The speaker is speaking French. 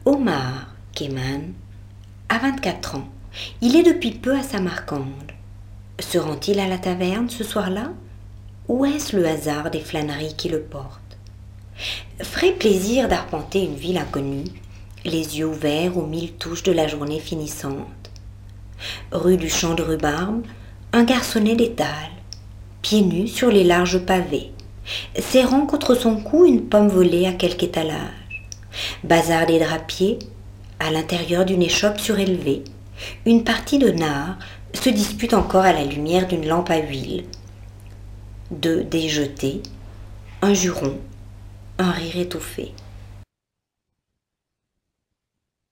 Omar Keman a 24 ans. Il est depuis peu à Samarcande. Se rend-il à la taverne ce soir-là? Ou est-ce le hasard des flâneries qui le porte? Frais plaisir d'arpenter une ville inconnue, les yeux ouverts aux 1000 touches de la journée finissante. Rue du Champ de Rhubarbe, un garçonnet d'étale, pieds nus sur les larges pavés, serrant contre son cou une pomme volée à quelque étalage. Bazar des drapiers, à l'intérieur d'une échoppe surélevée, une partie de nard se dispute encore à la lumière d'une lampe à huile. 2 dés jetés, un juron, un rire étouffé.